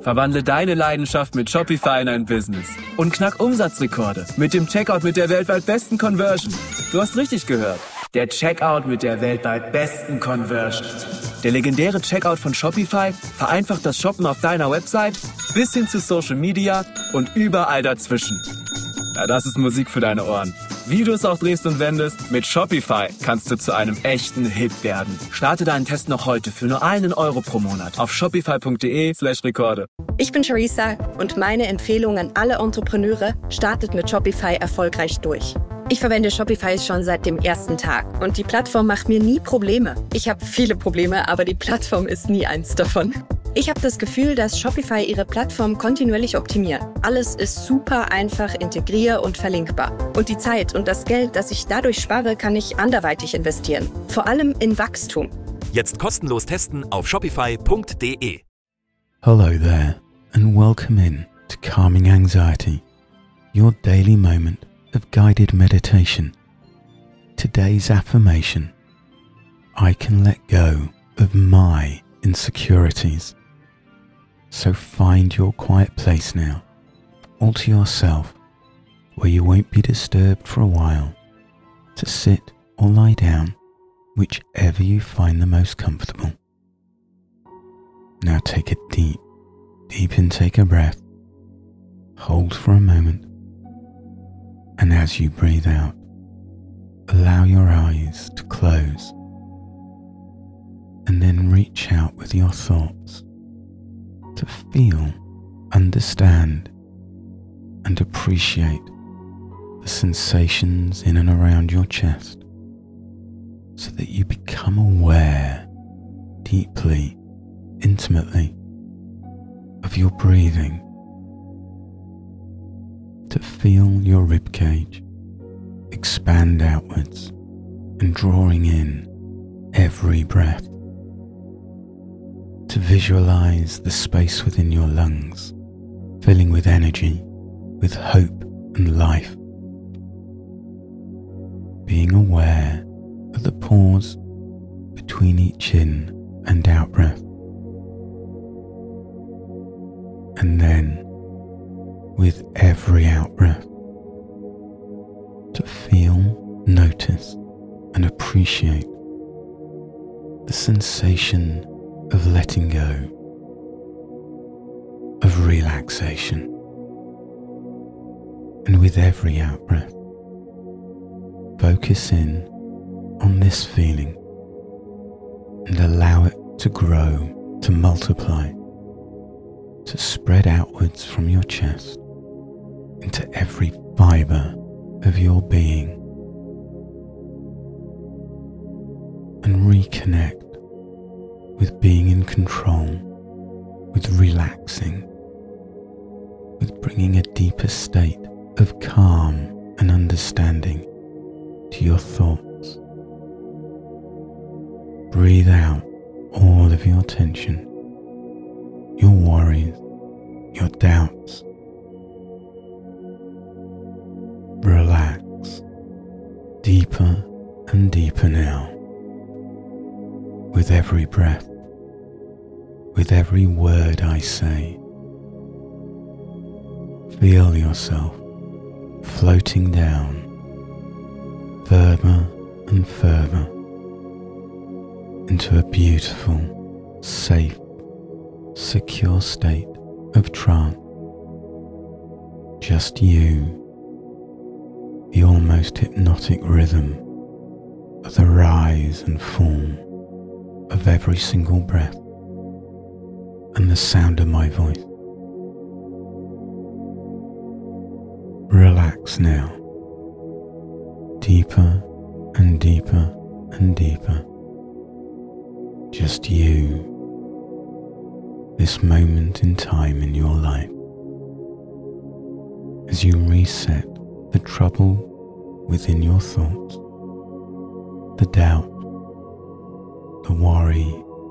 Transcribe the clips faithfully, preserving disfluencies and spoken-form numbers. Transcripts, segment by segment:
Verwandle deine Leidenschaft mit Shopify in ein Business und knack Umsatzrekorde mit dem Checkout mit der weltweit besten Conversion. Du hast richtig gehört. Der Checkout mit der weltweit besten Conversion. Der legendäre Checkout von Shopify vereinfacht das Shoppen auf deiner Website bis hin zu Social Media und überall dazwischen. Ja, das ist Musik für deine Ohren. Wie du es auch drehst und wendest, mit Shopify kannst du zu einem echten Hit werden. Starte deinen Test noch heute für nur einen Euro pro Monat auf shopify.de slash Rekorde. Ich bin Charissa und meine Empfehlung an alle Entrepreneure: startet mit Shopify erfolgreich durch. Ich verwende Shopify schon seit dem ersten Tag und die Plattform macht mir nie Probleme. Ich habe viele Probleme, aber die Plattform ist nie eins davon. Ich habe das Gefühl, dass Shopify ihre Plattform kontinuierlich optimiert. Alles ist super einfach integrier- und verlinkbar. Und die Zeit und das Geld, das ich dadurch spare, kann ich anderweitig investieren. Vor allem in Wachstum. Jetzt kostenlos testen auf shopify punkt de. Hello there and welcome in to Calming Anxiety, your daily moment of guided meditation. Today's affirmation: I can let go of my insecurities. So find your quiet place now, all to yourself, where you won't be disturbed for a while, to sit or lie down, whichever you find the most comfortable. Now take a deep, deep intake of breath, hold for a moment, and as you breathe out, allow your eyes to close, and then reach out with your thoughts to feel, understand, and appreciate the sensations in and around your chest, so that you become aware deeply, intimately of your breathing, to feel your ribcage expand outwards and drawing in every breath, to visualize the space within your lungs filling with energy, with hope and life, being aware of the pause between each in and out breath, and then with every out breath to feel, notice and appreciate the sensation of letting go, of relaxation. And with every out breath, focus in on this feeling and allow it to grow, to multiply, to spread outwards from your chest into every fibre of your being, and reconnect with being in control, with relaxing, with bringing a deeper state of calm and understanding to your thoughts. Breathe out all of your tension, your worries, your doubts. Relax deeper and deeper now, with every breath, with every word I say. Feel yourself floating down further and further into a beautiful, safe, secure state of trance. Just you, the almost hypnotic rhythm of the rise and fall of every single breath, and the sound of my voice. Relax now, deeper and deeper and deeper. Just you, this moment in time in your life, as you reset the trouble within your thoughts, the doubt, the worry,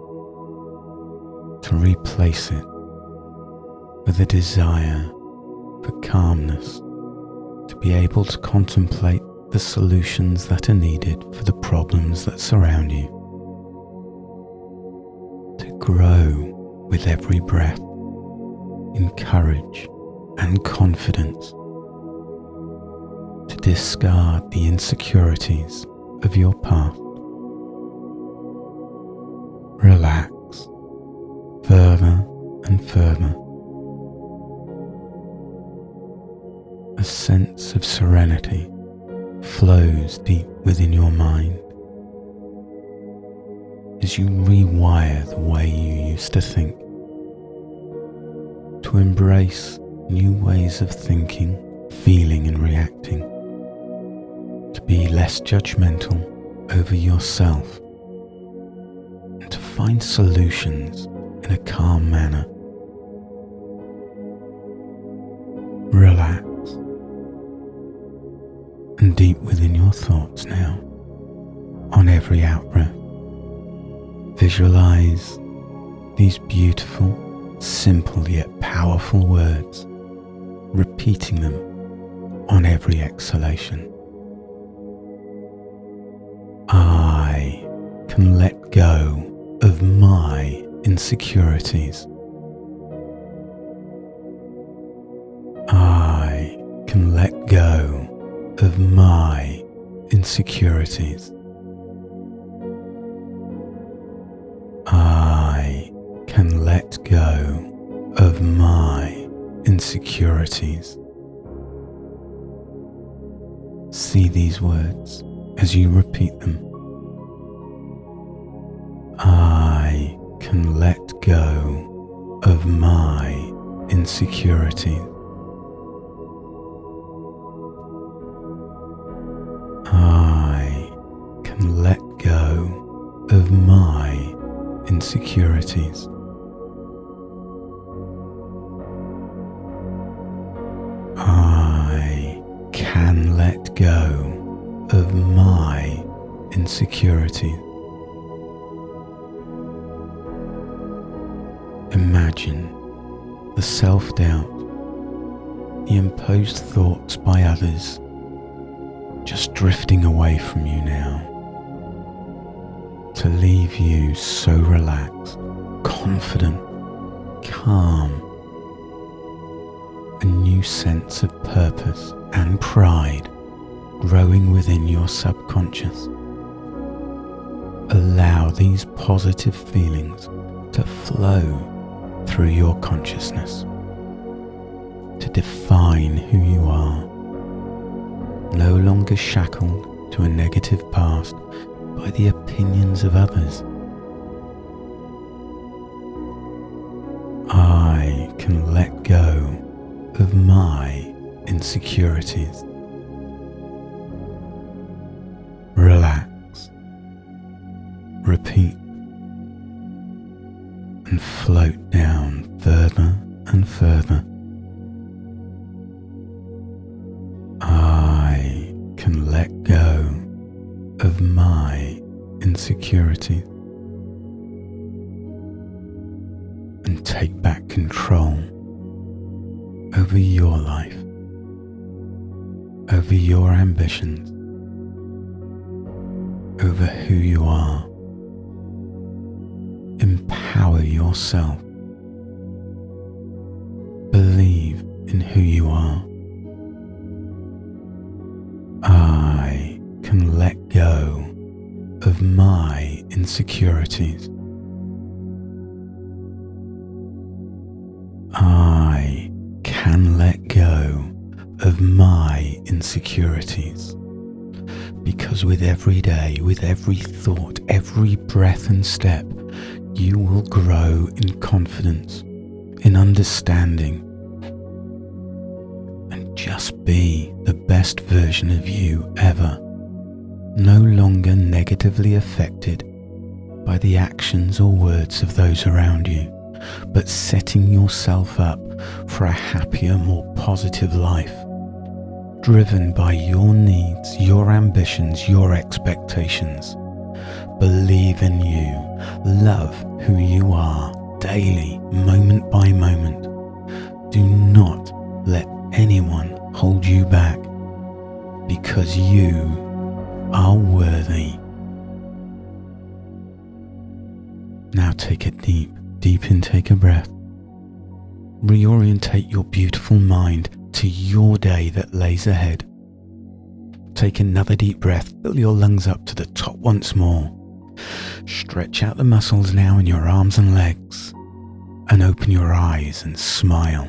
to replace it with a desire for calmness, to be able to contemplate the solutions that are needed for the problems that surround you, to grow with every breath, in courage and confidence to discard the insecurities of your past. Relax further and further. A sense of serenity flows deep within your mind as you rewire the way you used to think, to embrace new ways of thinking, feeling and reacting, to be less judgmental over yourself, and to find solutions in a calm manner. Relax, and deep within your thoughts now, on every out-breath, visualize these beautiful, simple yet powerful words, repeating them on every exhalation. I can let go of my insecurities. I can let go of my insecurities. I can let go of my insecurities. See these words as you repeat them. I can let go of my insecurities. I can let go of my insecurities. I can let go of my insecurities. Imagine the self-doubt, the imposed thoughts by others, just drifting away from you now, to leave you so relaxed, confident, calm. A new sense of purpose and pride growing within your subconscious. Allow these positive feelings to flow through your consciousness, to define who you are, no longer shackled to a negative past by the opinions of others. I can let go of my insecurities. Relax, repeat, and float down further and further. I can let go of my insecurity and take back control over your life, over your ambitions, over who you are. Empower yourself. Believe in who you are. I can let go of my insecurities. I can let go of my insecurities. Because with every day, with every thought, every breath and step, you will grow in confidence, in understanding, and just be the best version of you ever, no longer negatively affected by the actions or words of those around you, but setting yourself up for a happier, more positive life, driven by your needs, your ambitions, your expectations. Believe in you, love who you are daily, moment by moment. Do not let anyone hold you back, because you are worthy. Now take a deep, deep intake of breath. reorientate your beautiful mind to your day that lays ahead. Take another deep breath, fill your lungs up to the top once more. Stretch out the muscles now in your arms and legs, and open your eyes and smile.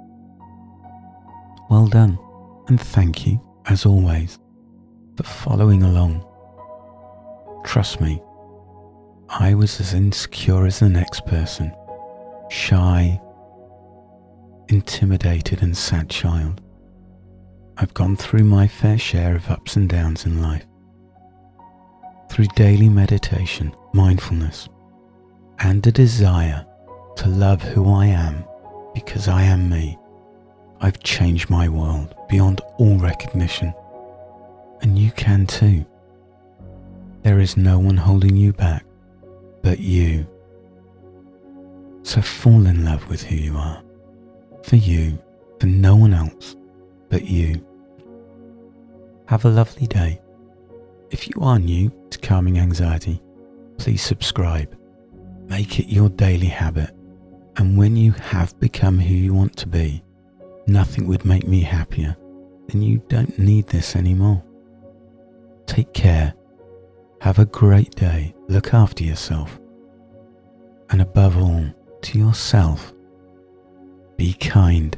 Well done, and thank you, as always, for following along. Trust me, I was as insecure as the next person, shy, intimidated and sad child. I've gone through my fair share of ups and downs in life. Through daily meditation, mindfulness, and a desire to love who I am because I am me, I've changed my world beyond all recognition. And you can too. There is no one holding you back but you. So fall in love with who you are. For you, for no one else but you. Have a lovely day. If you are new to Calming Anxiety, please subscribe. Make it your daily habit. And when you have become who you want to be, nothing would make me happier. Then you don't need this anymore. Take care. Have a great day. Look after yourself. And above all, to yourself, be kind.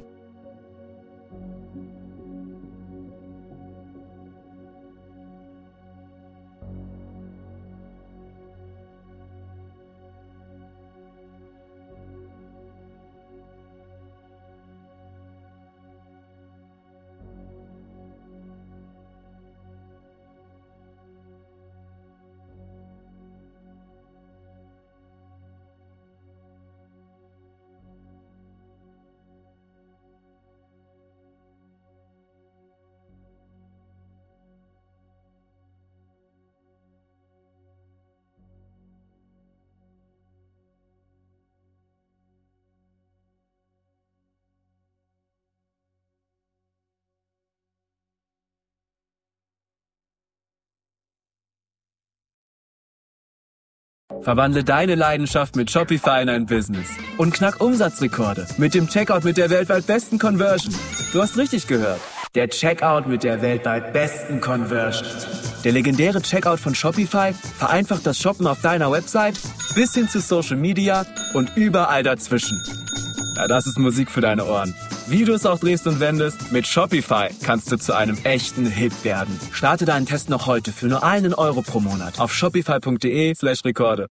Verwandle deine Leidenschaft mit Shopify in ein Business und knack Umsatzrekorde mit dem Checkout mit der weltweit besten Conversion. Du hast richtig gehört. Der Checkout mit der weltweit besten Conversion. Der legendäre Checkout von Shopify vereinfacht das Shoppen auf deiner Website bis hin zu Social Media und überall dazwischen. Ja, das ist Musik für deine Ohren. Wie du es auch drehst und wendest, mit Shopify kannst du zu einem echten Hit werden. Starte deinen Test noch heute für nur einen Euro pro Monat auf shopify punkt de slash Rekorde.